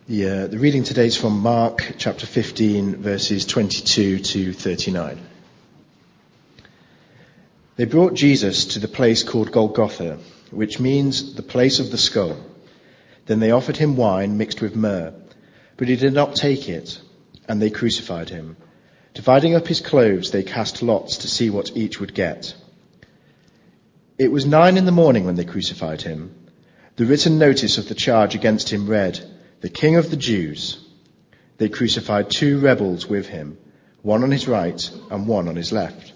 The reading today is from Mark chapter 15, verses 22 to 39. They brought Jesus to the place called Golgotha, which means the place of the skull. Then they offered him wine mixed with myrrh, but he did not take it, and they crucified him. Dividing up his clothes, they cast lots to see what each would get. It was 9 a.m. when they crucified him. The written notice of the charge against him read, "The King of the Jews." They crucified 2 rebels with him, one on his right and one on his left.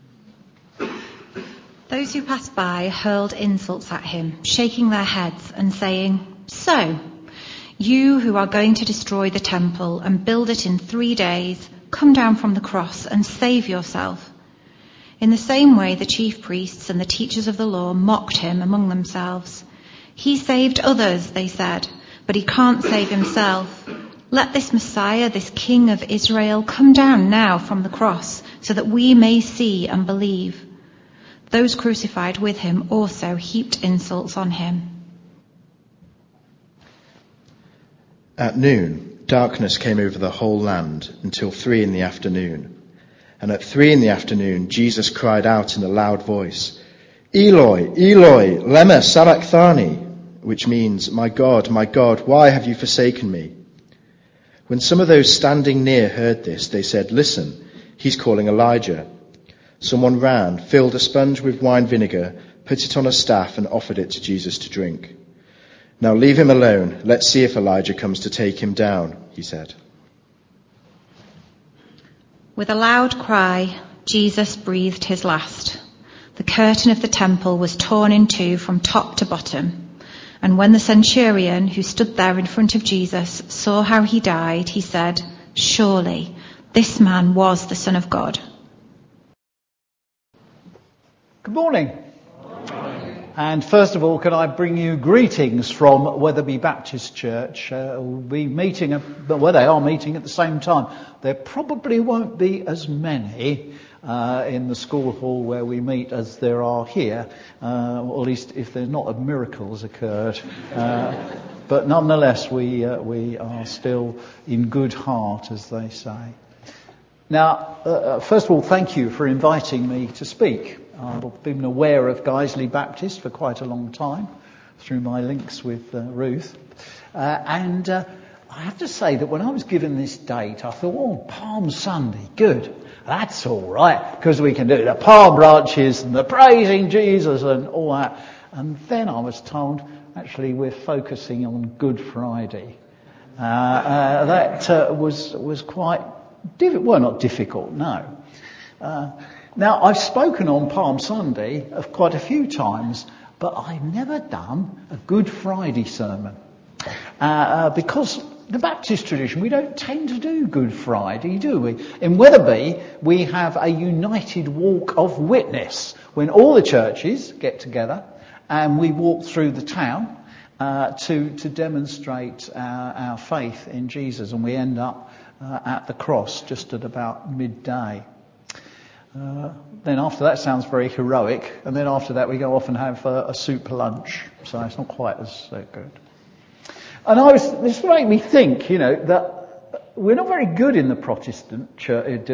Those who passed by hurled insults at him, shaking their heads and saying, "So, you who are going to destroy the temple and build it in 3 days, come down from the cross and save yourself." In the same way, the chief priests and the teachers of the law mocked him among themselves. "He saved others," they said, "but he can't save himself. Let this Messiah, this King of Israel, come down now from the cross so that we may see and believe." Those crucified with him also heaped insults on him. At noon, darkness came over the whole land until 3 p.m. And at 3 p.m, Jesus cried out in a loud voice, "Eloi, Eloi, lema sabachthani," which means, my God, why have you forsaken me?" When some of those standing near heard this, they said, "Listen, he's calling Elijah." Someone ran, filled a sponge with wine vinegar, put it on a staff and offered it to Jesus to drink. "Now leave him alone. Let's see if Elijah comes to take him down," he said. With a loud cry, Jesus breathed his last. The curtain of the temple was torn in two from top to bottom. And when the centurion who stood there in front of Jesus saw how he died, he said, "Surely this man was the Son of God." Good morning. And first of all, can I bring you greetings from Wetherby Baptist Church? We'll be meeting, they are meeting at the same time. There probably won't be as many in the school hall where we meet as there are here, or at least if there's not a miracle has occurred. But nonetheless, we are still in good heart, as they say. Now, first of all, thank you for inviting me to speak. I've been aware of Guiseley Baptist for quite a long time through my links with Ruth. And I have to say that when I was given this date, I thought, Palm Sunday, good. That's all right, because we can do the palm branches and the praising Jesus and all that. And then I was told, actually, we're focusing on Good Friday. That was quite difficult. Well, not difficult, no. Now, I've spoken on Palm Sunday quite a few times, but I've never done a Good Friday sermon. Because the Baptist tradition, we don't tend to do Good Friday, do we? In Wetherby, we have a united walk of witness when all the churches get together and we walk through the town to demonstrate our faith in Jesus, and we end up at the cross just at about midday. Then after that sounds very heroic, and then after that we go off and have a soup lunch, so it's not quite as good. And this made me think, that we're not very good in the Protestant church,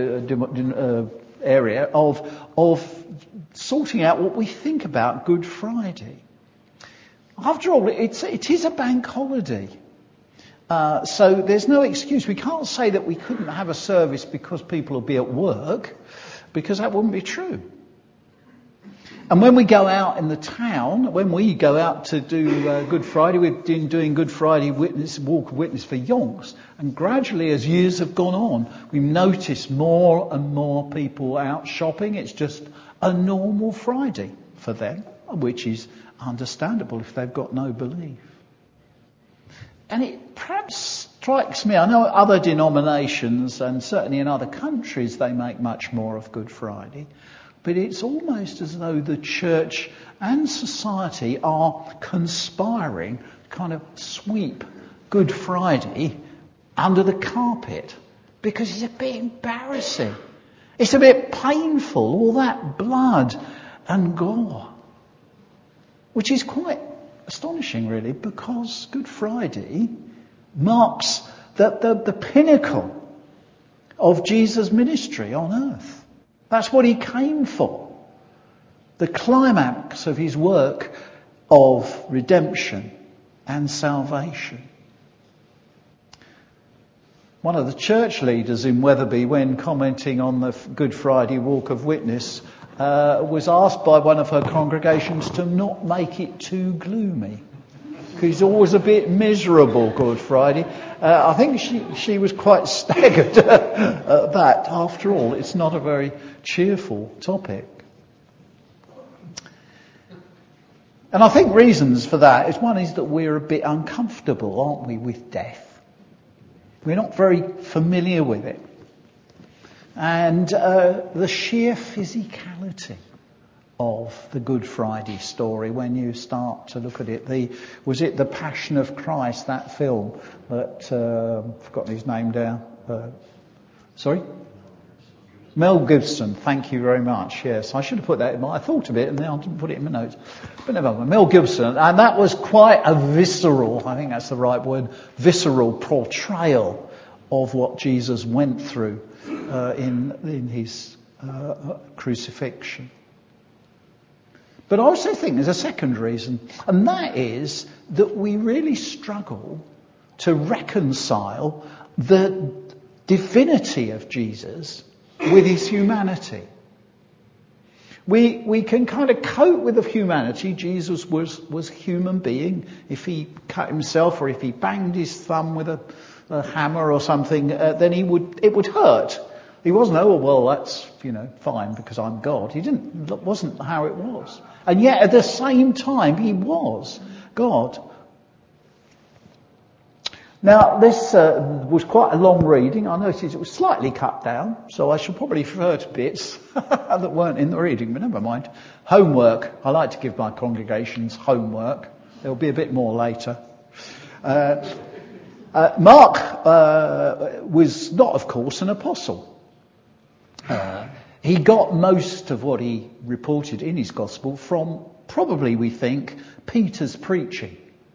area of sorting out what we think about Good Friday. After all, it is a bank holiday. So there's no excuse. We can't say that we couldn't have a service because people will be at work, because that wouldn't be true. And when we go out in the town, when we go out to do Good Friday, we've been doing Good Friday walk of witness for yonks. And gradually, as years have gone on, we've noticed more and more people out shopping. It's just a normal Friday for them, which is understandable if they've got no belief. And it perhaps strikes me, I know other denominations and certainly in other countries they make much more of Good Friday, but it's almost as though the church and society are conspiring to kind of sweep Good Friday under the carpet because it's a bit embarrassing. It's a bit painful, all that blood and gore, which is quite astonishing really, because Good Friday marks the pinnacle of Jesus' ministry on earth. That's what he came for. The climax of his work of redemption and salvation. One of the church leaders in Wetherby, when commenting on the Good Friday Walk of Witness, was asked by one of her congregations to not make it too gloomy. Because he's always a bit miserable, Good Friday. I think she was quite staggered at that. After all, it's not a very cheerful topic. And I think reasons for that is, one is that we're a bit uncomfortable, aren't we, with death. We're not very familiar with it. And the sheer physicality of the Good Friday story, when you start to look at it. Was it The Passion of Christ, that film that, I've forgotten his name down. Sorry? Mel Gibson, thank you very much. Yes, I should have put that in I thought of it and then I didn't put it in my notes. But never mind, Mel Gibson. And that was quite a visceral, I think that's the right word, visceral portrayal of what Jesus went through in his crucifixion. But I also think there's a second reason, and that is that we really struggle to reconcile the divinity of Jesus with his humanity. We can kind of cope with the humanity. Jesus was a human being. If he cut himself or if he banged his thumb with a hammer or something, then it would hurt. He wasn't, oh, well, that's, fine because I'm God. That wasn't how it was. And yet at the same time, he was God. Now, this was quite a long reading. I noticed it was slightly cut down, so I should probably refer to bits that weren't in the reading, but never mind. Homework. I like to give my congregations homework. There'll be a bit more later. Mark was not, of course, an apostle. He got most of what he reported in his gospel from, probably we think, Peter's preaching.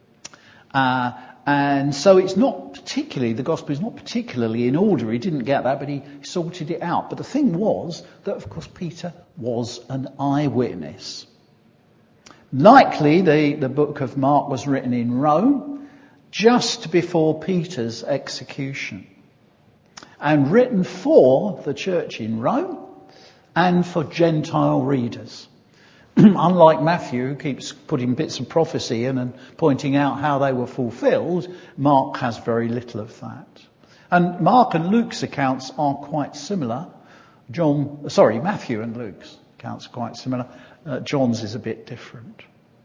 And so it's not particularly, the gospel is not particularly in order. He didn't get that, but he sorted it out. But the thing was that, of course, Peter was an eyewitness. Likely the book of Mark was written in Rome just before Peter's execution, and written for the church in Rome and for Gentile readers. Unlike Matthew, who keeps putting bits of prophecy in and pointing out how they were fulfilled, Mark has very little of that. And Mark and Luke's accounts are quite similar. Matthew and Luke's accounts are quite similar. John's is a bit different.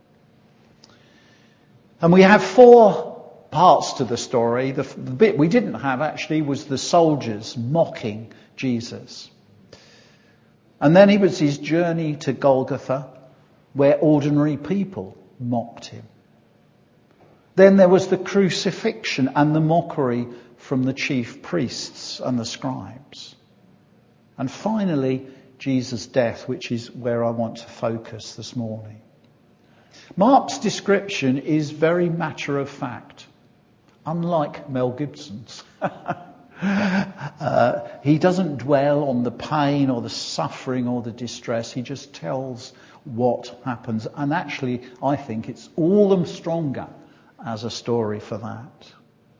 And we have 4 parts to the story. The bit we didn't have actually was the soldiers mocking Jesus. And then it was his journey to Golgotha, where ordinary people mocked him. Then there was the crucifixion and the mockery from the chief priests and the scribes. And finally, Jesus' death, which is where I want to focus this morning. Mark's description is very matter of fact, unlike Mel Gibson's. He doesn't dwell on the pain or the suffering or the distress. He just tells what happens. And actually, I think it's all the stronger as a story for that.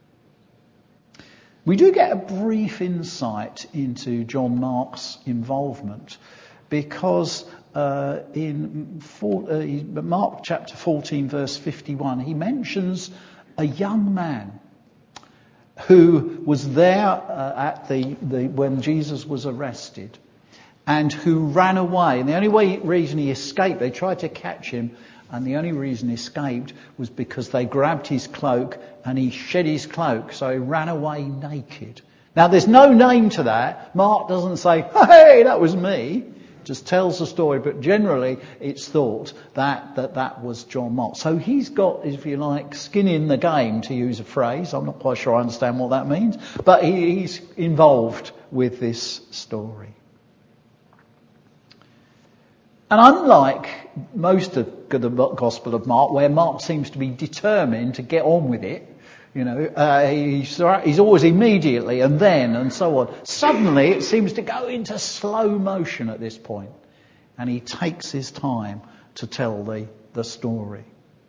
We do get a brief insight into John Mark's involvement because in Mark chapter 14, verse 51, he mentions a young man who was there at when Jesus was arrested, and who ran away. And the only reason he escaped, they tried to catch him, and the only reason he escaped was because they grabbed his cloak and he shed his cloak, so he ran away naked. Now there's no name to that. Mark doesn't say, hey, that was me. Just tells the story, but generally it's thought that was John Mark. So he's got, if you like, skin in the game, to use a phrase. I'm not quite sure I understand what that means, but he's involved with this story. And unlike most of the Gospel of Mark, where Mark seems to be determined to get on with it, He's always immediately and then and so on. Suddenly it seems to go into slow motion at this point. And he takes his time to tell the story.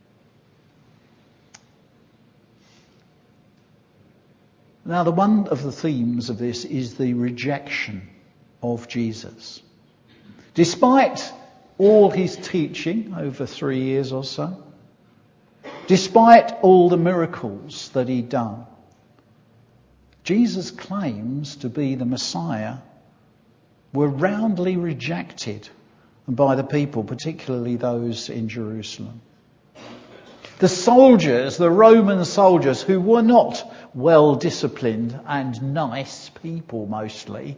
Now, one of the themes of this is the rejection of Jesus. Despite all his teaching over 3 years or so, despite all the miracles that he'd done, Jesus' claims to be the Messiah were roundly rejected by the people, particularly those in Jerusalem. The soldiers, the Roman soldiers, who were not well disciplined and nice people mostly,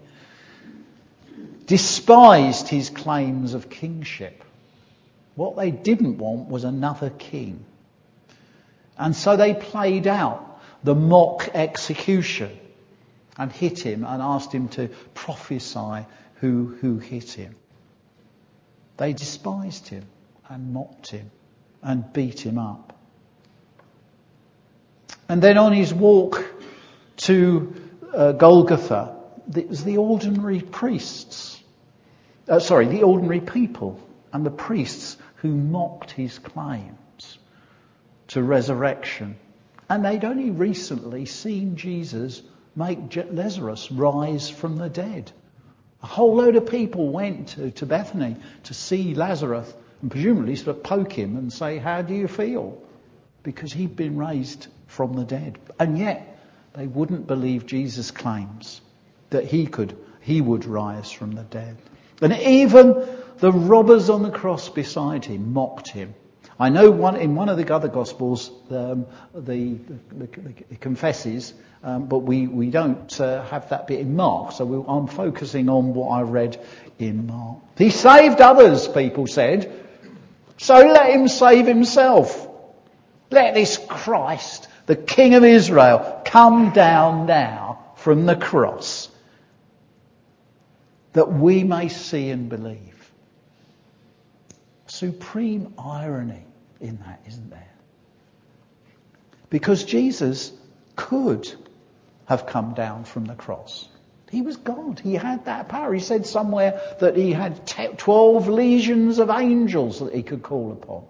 despised his claims of kingship. What they didn't want was another king. And so they played out the mock execution and hit him and asked him to prophesy who hit him. They despised him and mocked him and beat him up. And then on his walk to Golgotha, it was the ordinary the ordinary people and the priests who mocked his claims to resurrection. And they'd only recently seen Jesus make Lazarus rise from the dead. A whole load of people went to Bethany to see Lazarus and presumably sort of poke him and say, "How do you feel?" Because he'd been raised from the dead. And yet they wouldn't believe Jesus' claims that he would rise from the dead. And even the robbers on the cross beside him mocked him. I know in one of the other Gospels, it confesses, but we don't have that bit in Mark. So I'm focusing on what I read in Mark. He saved others, people said. So let him save himself. Let this Christ, the King of Israel, come down now from the cross, that we may see and believe. Supreme irony in that, isn't there? Because Jesus could have come down from the cross. He was God. He had that power. He said somewhere that he had 12 legions of angels that he could call upon.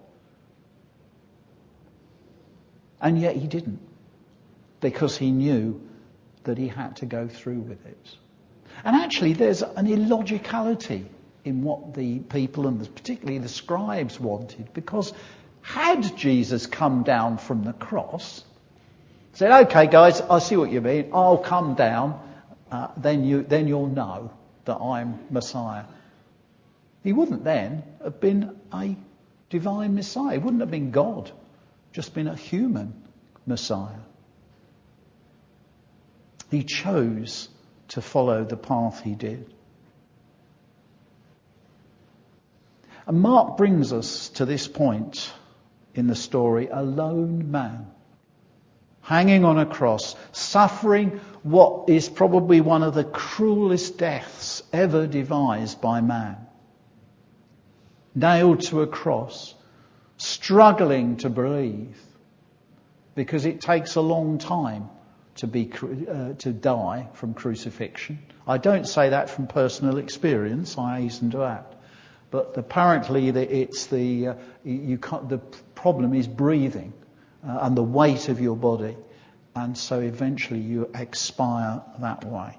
And yet he didn't, because he knew that he had to go through with it. And actually there's an illogicality in what the people and particularly the scribes wanted, because had Jesus come down from the cross, said, "Okay guys, I see what you mean, I'll come down, then you'll know that I'm Messiah." He wouldn't then have been a divine Messiah. He wouldn't have been God, just been a human Messiah. He chose to follow the path he did. And Mark brings us to this point in the story, a lone man, hanging on a cross, suffering what is probably one of the cruelest deaths ever devised by man. Nailed to a cross, struggling to breathe, because it takes a long time to die from crucifixion. I don't say that from personal experience, I hasten to add. But apparently the problem is breathing and the weight of your body. And so eventually you expire that way.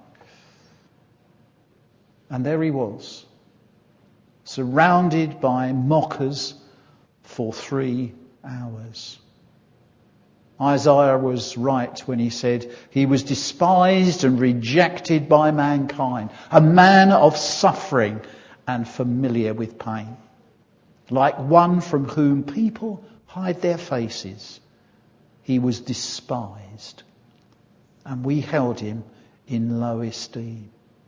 And there he was, surrounded by mockers for 3 hours. Isaiah was right when he said he was despised and rejected by mankind, a man of suffering and familiar with pain, like one from whom people hide their faces. He was despised, and we held him in low esteem.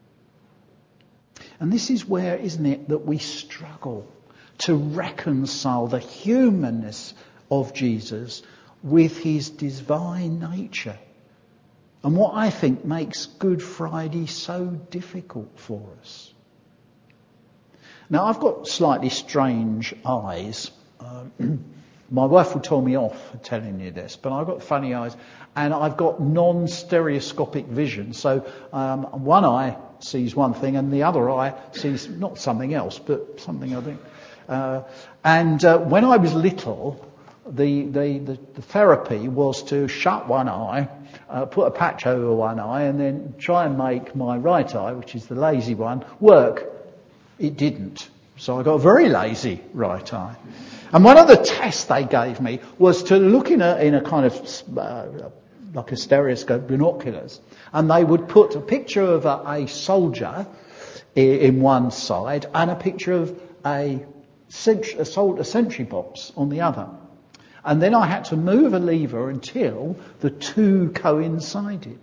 And this is where, isn't it, that we struggle to reconcile the humanness of Jesus with his divine nature. And what I think makes Good Friday so difficult for us. Now, I've got slightly strange eyes. My wife will tell me off for telling you this, but I've got funny eyes and I've got non-stereoscopic vision. So one eye sees one thing and the other eye sees not something else, but something I think. When I was little, the therapy was to shut one eye, put a patch over one eye, and then try and make my right eye, which is the lazy one, work. It didn't. So I got a very lazy right eye. And one of the tests they gave me was to look in a kind of like a stereoscope, binoculars, and they would put a picture of a soldier in one side and a picture of a sentry box on the other. And then I had to move a lever until the two coincided.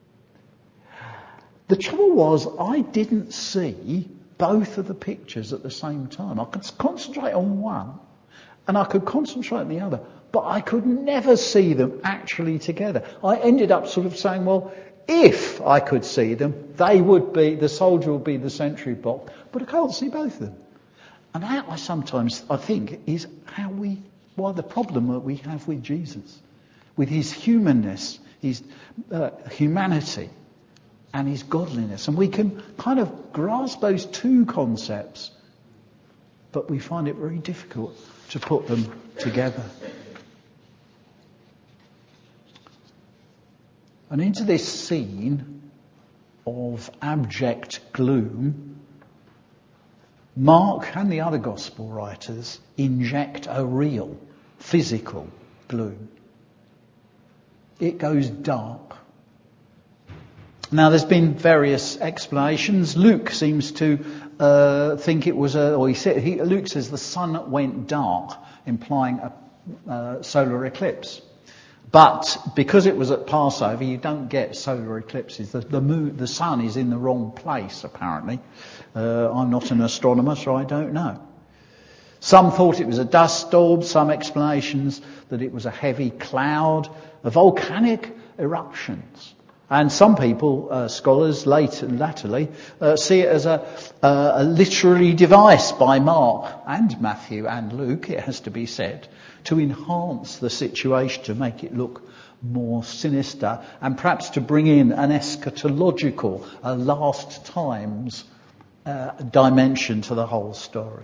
The trouble was I didn't see both of the pictures at the same time. I could concentrate on one and I could concentrate on the other, but I could never see them actually together. I ended up sort of saying, well, if I could see them, the soldier would be the sentry box, but I can't see both of them. And that I think is why the problem that we have with Jesus, with his humanness, his humanity, and his godliness. And we can kind of grasp those two concepts, but we find it very difficult to put them together. And into this scene of abject gloom, Mark and the other gospel writers inject a real physical gloom. It goes dark. Now there's been various explanations. Luke seems to think it was Luke says the sun went dark, implying a solar eclipse. But because it was at Passover, you don't get solar eclipses. The sun is in the wrong place, apparently. I'm not an astronomer, so I don't know. Some thought it was a dust storm, some explanations that it was a heavy cloud, volcanic eruptions. And some people, scholars latterly, see it as a literary device by Mark and Matthew and Luke, it has to be said, to enhance the situation, to make it look more sinister, and perhaps to bring in an eschatological, a last times dimension to the whole story.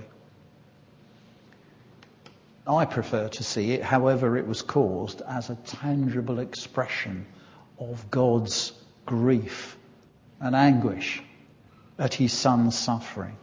I prefer to see it, however it was caused, as a tangible expression of God's grief and anguish at his son's suffering.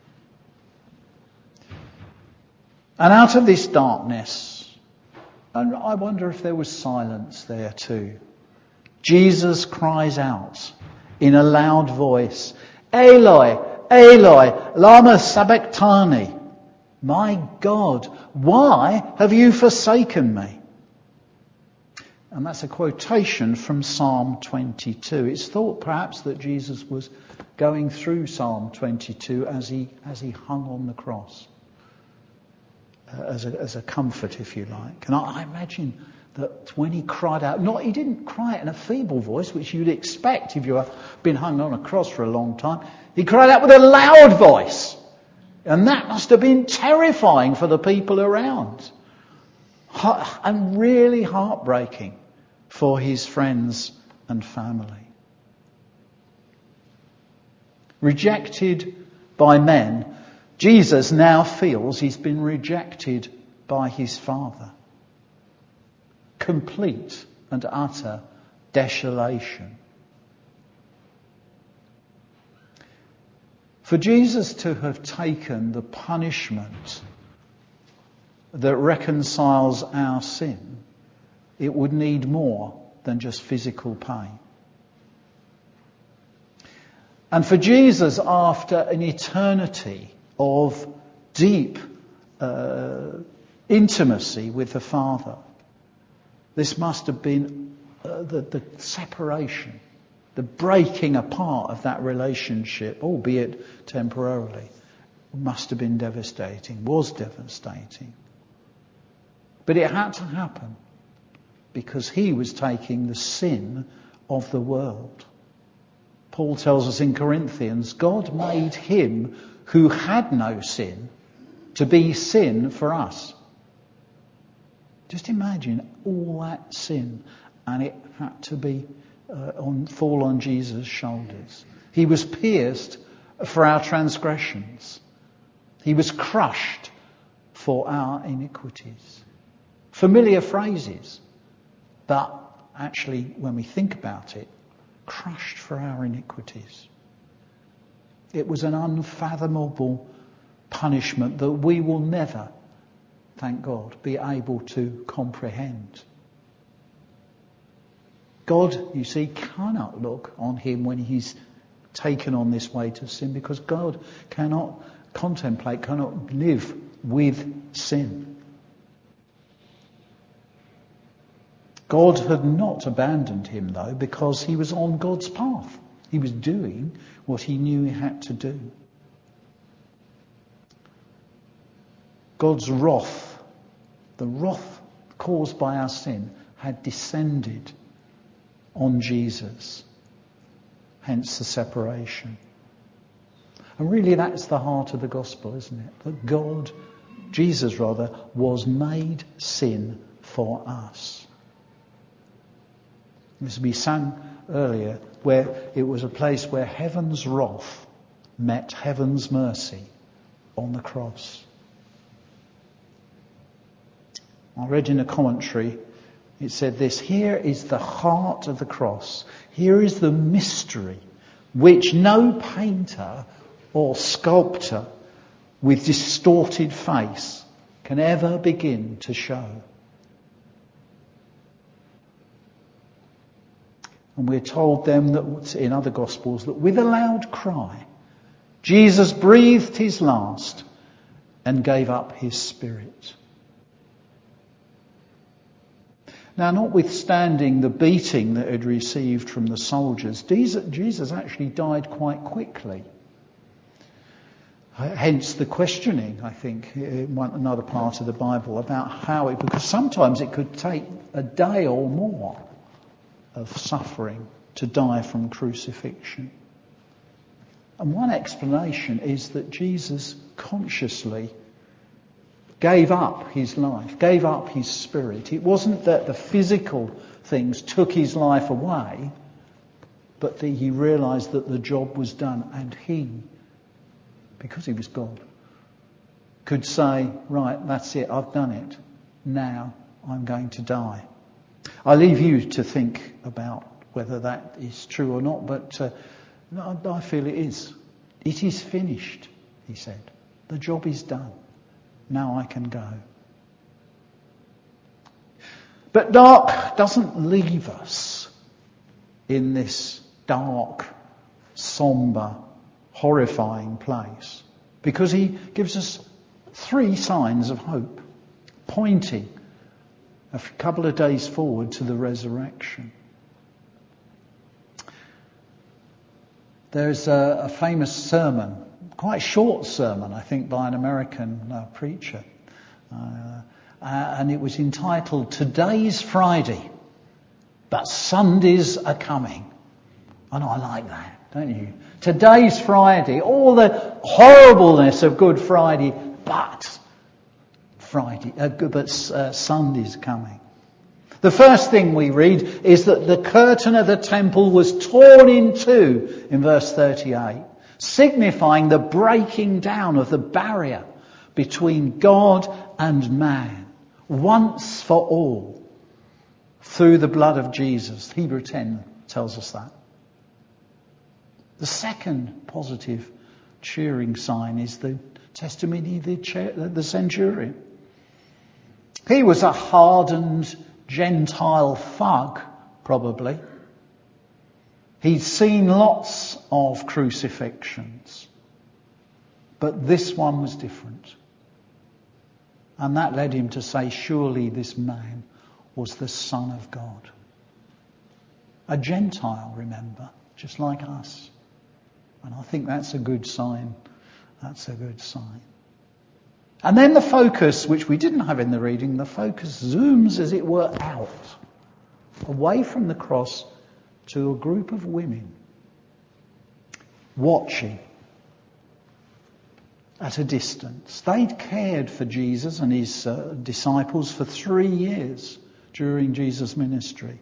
And out of this darkness, and I wonder if there was silence there too, Jesus cries out in a loud voice, Eloi, Eloi, lama sabachthani. My God, why have you forsaken me? And that's a quotation from Psalm 22. It's thought perhaps that Jesus was going through Psalm 22 as he hung on the cross, as a comfort, if you like. And I imagine that when he cried out, he didn't cry in a feeble voice, which you'd expect if you've been hung on a cross for a long time. He cried out with a loud voice. And that must have been terrifying for the people around. And really heartbreaking for his friends and family. Rejected by men, Jesus now feels he's been rejected by his Father. Complete and utter desolation. For Jesus to have taken the punishment that reconciles our sin, it would need more than just physical pain. And for Jesus, after an eternity of deep intimacy with the Father, this must have been the separation, the breaking apart of that relationship, albeit temporarily, must have been devastating, was devastating. But it had to happen because he was taking the sin of the world. Paul tells us in Corinthians, God made him who had no sin to be sin for us, Just imagine all that sin, and it had to be fall on Jesus' shoulders. He was pierced for our transgressions. He was crushed for our iniquities. Familiar phrases, but actually, when we think about it, crushed for our iniquities. It was an unfathomable punishment that we will never, thank God, be able to comprehend. God, you see, cannot look on him when he's taken on this weight of sin, because God cannot contemplate, cannot live with sin. God had not abandoned him, though, because he was on God's path. He was doing what he knew he had to do. God's wrath, the wrath caused by our sin, had descended on Jesus. Hence the separation. And really that's the heart of the gospel, isn't it? That God, Jesus rather, was made sin for us. As we sang earlier, where it was a place where heaven's wrath met heaven's mercy on the cross. I read in a commentary, it said this: here is the heart of the cross. Here is the mystery which no painter or sculptor with distorted face can ever begin to show. And we're told then that in other Gospels that with a loud cry, Jesus breathed his last and gave up his spirit. Now, notwithstanding the beating that he'd received from the soldiers, Jesus actually died quite quickly. Hence the questioning, I think, in another part of the Bible about how it, because sometimes it could take a day or more of suffering to die from crucifixion. And one explanation is that Jesus consciously gave up his life, gave up his spirit. It wasn't that the physical things took his life away, but that he realised that the job was done, and he, because he was God, could say, right, that's it, I've done it. Now I'm going to die. I leave you to think about whether that is true or not, but I feel it is. It is finished, he said. The job is done. Now I can go. But Mark doesn't leave us in this dark, sombre, horrifying place, because he gives us 3 signs of hope, pointing a couple of days forward to the resurrection. There's a famous sermon, quite short sermon, I think, by an American preacher. And it was entitled, "Today's Friday, but Sundays are coming." And I like that, don't you? Today's Friday, all the horribleness of Good Friday, but Sunday's coming. The first thing we read is that the curtain of the temple was torn in two in verse 38, signifying the breaking down of the barrier between God and man, once for all, through the blood of Jesus. Hebrews 10 tells us that. The second positive, cheering sign is the testimony of the centurion. He was a hardened Gentile thug, probably. He'd seen lots of crucifixions, but this one was different. And that led him to say, surely this man was the Son of God. A Gentile, remember, just like us. And I think that's a good sign. That's a good sign. And then the focus, which we didn't have in the reading, the focus zooms, as it were, out, away from the cross to a group of women watching. at a distance. They'd cared for Jesus and his disciples for 3 years during Jesus' ministry.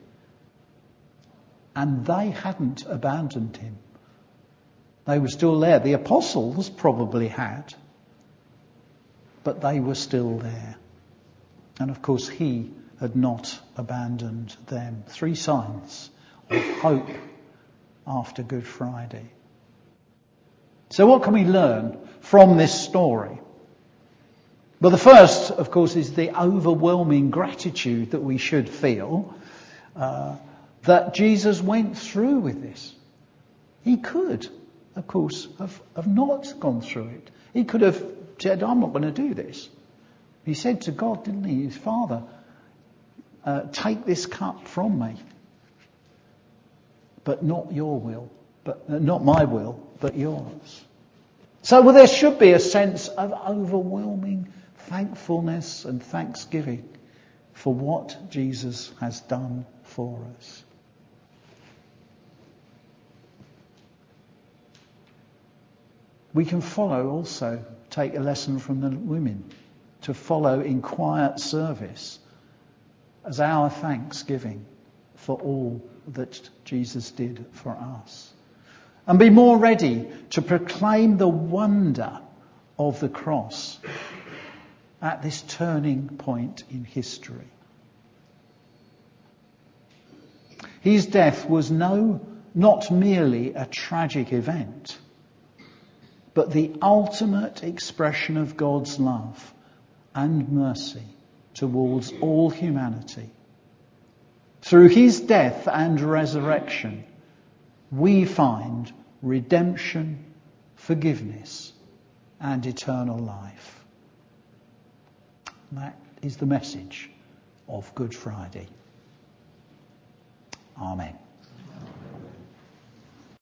And they hadn't abandoned him. They were still there. The apostles probably had. But they were still there. And of course he had not abandoned them. 3 signs of hope after Good Friday. So what can we learn from this story? Well, the first, of course, is the overwhelming gratitude that we should feel that Jesus went through with this. He could, of course, have not gone through it. He could have said, I'm not going to do this. He said to God, didn't he, his Father, take this cup from me. But not your will, but not my will, but yours. So there should be a sense of overwhelming thankfulness and thanksgiving for what Jesus has done for us. We can take a lesson from the women, to follow in quiet service as our thanksgiving for all that Jesus did for us. And be more ready to proclaim the wonder of the cross at this turning point in history. His death was not merely a tragic event, but the ultimate expression of God's love and mercy towards all humanity. Through his death and resurrection, we find redemption, forgiveness, and eternal life. That is the message of Good Friday. Amen.